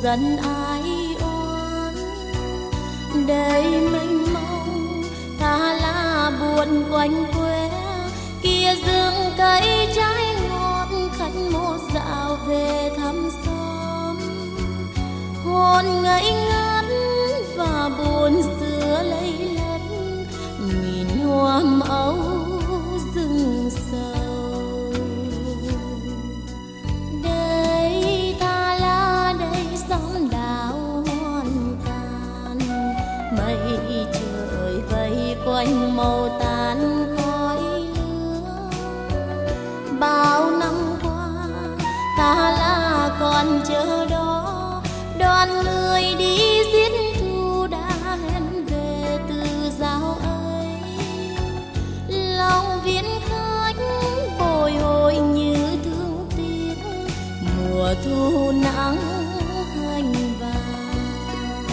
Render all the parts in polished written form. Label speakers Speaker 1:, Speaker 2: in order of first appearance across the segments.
Speaker 1: dân ai oán. Đời mênh mông ta là buồn quanh quê, kia rừng cây trái ngọt khách một dạo về thăm xóm. Hồn ngây ngất và buồn xưa lấy lất, nghìn hoa âu rừng sầu. Đây ta là đây xóm đào hoan tàn, mây trời vây quanh màu tàn khói lửa. Bao năm qua ta là con chờ đó, đoàn người đi giết thu đã hẹn về từ giao ấy. Lòng viễn khách bồi hồi như thương tiếc, mùa thu nắng hành vàng.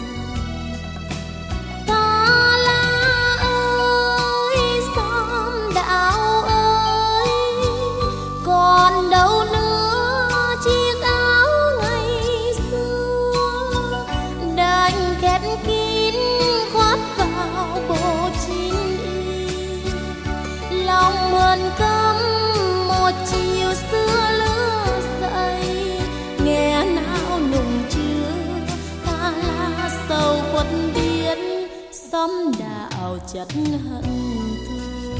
Speaker 1: Ta là ơi xóm đạo ơi, còn đâu nữa chiếc áo ngày xưa. Đành khép kín khoác vào bộ chín y, lòng buồn căm một chiều xưa lứa dậy. Nghe nào nùng chưa ta là sầu quất biến, xóm đạo chất hận thù.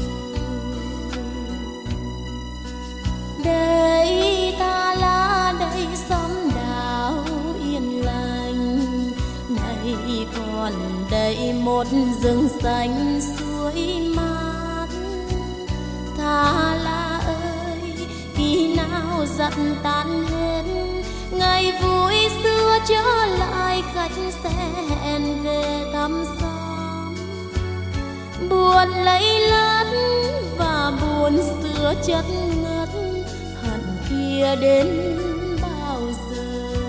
Speaker 1: Đây ta là đây xóm đạo yên lành, này còn đây một rừng xanh suối mát. Ta là ơi khi nào giận tan hết, ngày vui xưa trở lại khách sẽ hẹn về thăm xóm. Buồn lấy lất và buồn xưa chất ngất, hận kia đến bao giờ.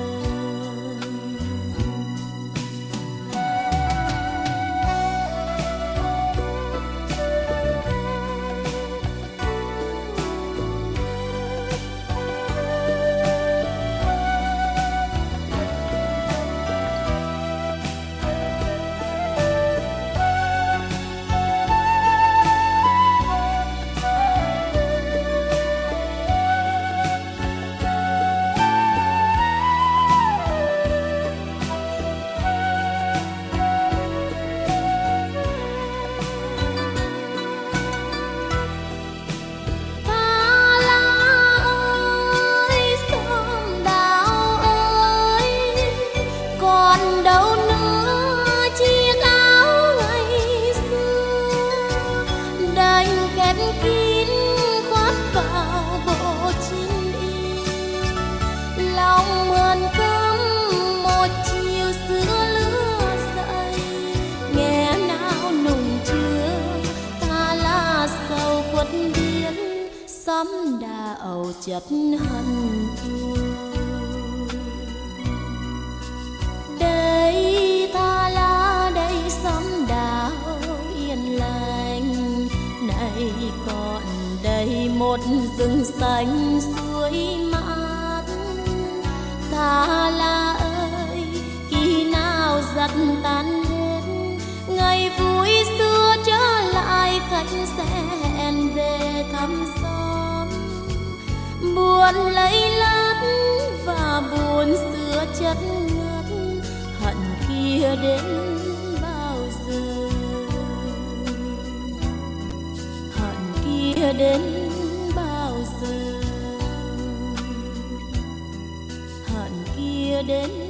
Speaker 1: Xóm đạo chất hận thù. Đây ta là đây xóm đạo yên lành, này còn đây một rừng xanh suối mát. Ta là ơi khi nào giặt tan hết, ngày vui xưa trở lại khách sẽ hẹn về thăm xóm. Buồn lấy lát và buồn xưa chất ngất, hận kia đến bao giờ. Hận kia đến bao giờ. Hận kia đến